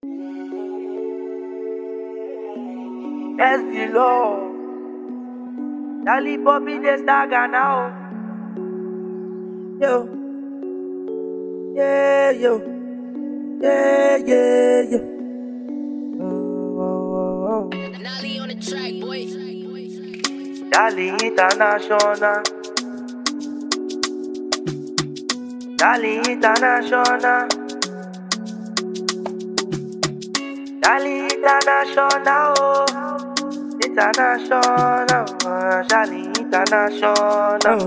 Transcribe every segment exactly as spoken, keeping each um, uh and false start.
Yes, the Lord. Dali Bobby the Stagger now. Yo. Yeah, yo. Yeah, yeah, yeah. Oh, oh, oh. Nolly on the track, boy. Dali International. Dali International. Dali International. Oh. International. Dali International.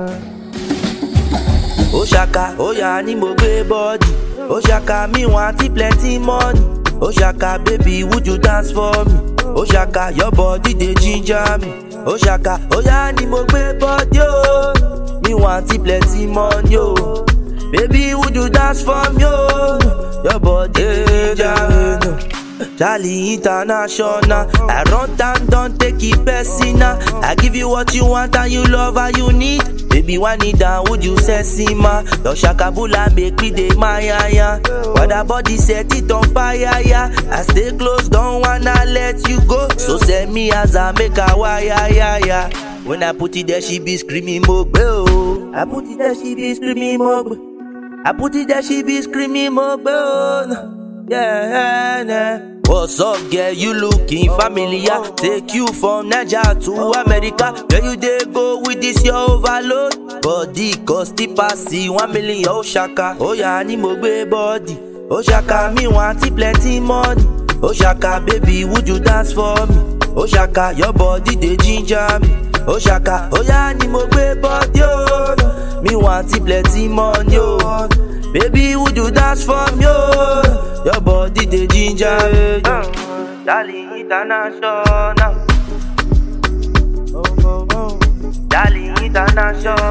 Oshaka, oya ni mo gbé body. Oshaka, me want plenty money. Oshaka, baby, would you dance for me? Oshaka, your body dey ginger me. Oshaka, oya ni mo gbé body oh. Me want plenty money oh. Baby, would you dance for me oh? Your body dey ginger me. Dali International. I run down, don't take it personal. I give you what you want and you love and you need. Baby, one it down, would you sexy ma? Your shakabula make me dey my ya. But that body set it on fire ya. I stay close, don't wanna let you go. So send me as I make a wire ya ya. When I put it there, she be screaming mogbe oh. I put it there, she be screaming mogbe. I put it there, she be screaming mogbe oh. Yeah, yeah. What's up, girl? You looking familiar? Take you from Nigeria to America. Where you dey go with this your overload? Body cost the passy one million. Oshaka, oh yeah, ni mo gbé body. Oshaka, me want plenty money. Oshaka, baby, would you dance for me? Oshaka, your body dey ginger me. Oshaka, oh yeah, ni mo gbé body oh. Me want plenty money oh. Baby, would you dance for me oh? Your body dey ginger me. Dali International. Oh, oh, oh. Dali International.